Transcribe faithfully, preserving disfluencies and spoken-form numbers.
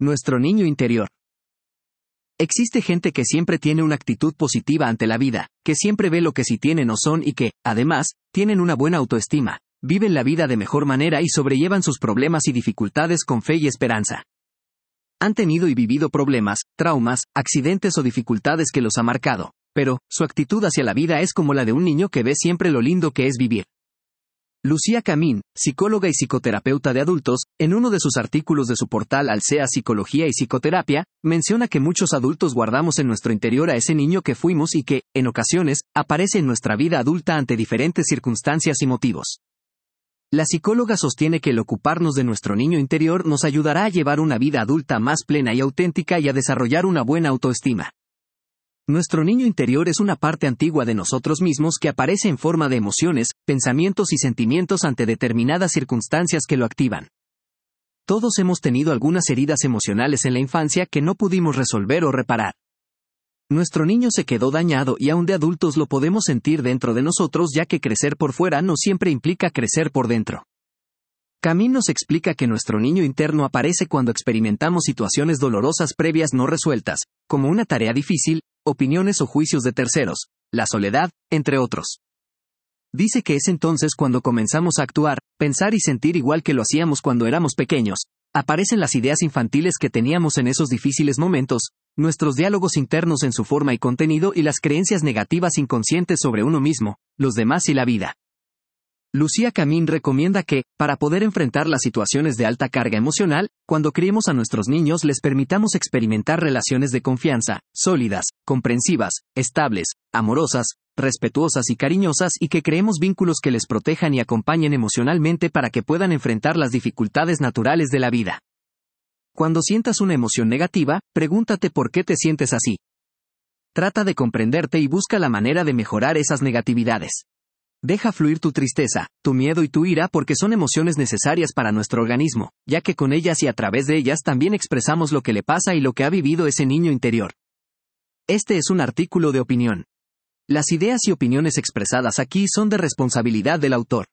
Nuestro niño interior. Existe gente que siempre tiene una actitud positiva ante la vida, que siempre ve lo que sí tienen o son y que, además, tienen una buena autoestima, viven la vida de mejor manera y sobrellevan sus problemas y dificultades con fe y esperanza. Han tenido y vivido problemas, traumas, accidentes o dificultades que los ha marcado, pero, su actitud hacia la vida es como la de un niño que ve siempre lo lindo que es vivir. Lucía Camín, psicóloga y psicoterapeuta de adultos, en uno de sus artículos de su portal Alsea Psicología y Psicoterapia, menciona que muchos adultos guardamos en nuestro interior a ese niño que fuimos y que, en ocasiones, aparece en nuestra vida adulta ante diferentes circunstancias y motivos. La psicóloga sostiene que el ocuparnos de nuestro niño interior nos ayudará a llevar una vida adulta más plena y auténtica y a desarrollar una buena autoestima. Nuestro niño interior es una parte antigua de nosotros mismos que aparece en forma de emociones, pensamientos y sentimientos ante determinadas circunstancias que lo activan. Todos hemos tenido algunas heridas emocionales en la infancia que no pudimos resolver o reparar. Nuestro niño se quedó dañado y aún de adultos lo podemos sentir dentro de nosotros, ya que crecer por fuera no siempre implica crecer por dentro. Camín nos explica que nuestro niño interno aparece cuando experimentamos situaciones dolorosas previas no resueltas, como una tarea difícil, opiniones o juicios de terceros, la soledad, entre otros. Dice que es entonces cuando comenzamos a actuar, pensar y sentir igual que lo hacíamos cuando éramos pequeños. Aparecen las ideas infantiles que teníamos en esos difíciles momentos, nuestros diálogos internos en su forma y contenido y las creencias negativas inconscientes sobre uno mismo, los demás y la vida. Lucía Camín recomienda que, para poder enfrentar las situaciones de alta carga emocional, cuando criemos a nuestros niños les permitamos experimentar relaciones de confianza, sólidas, comprensivas, estables, amorosas, respetuosas y cariñosas y que creemos vínculos que les protejan y acompañen emocionalmente para que puedan enfrentar las dificultades naturales de la vida. Cuando sientas una emoción negativa, pregúntate por qué te sientes así. Trata de comprenderte y busca la manera de mejorar esas negatividades. Deja fluir tu tristeza, tu miedo y tu ira porque son emociones necesarias para nuestro organismo, ya que con ellas y a través de ellas también expresamos lo que le pasa y lo que ha vivido ese niño interior. Este es un artículo de opinión. Las ideas y opiniones expresadas aquí son de responsabilidad del autor.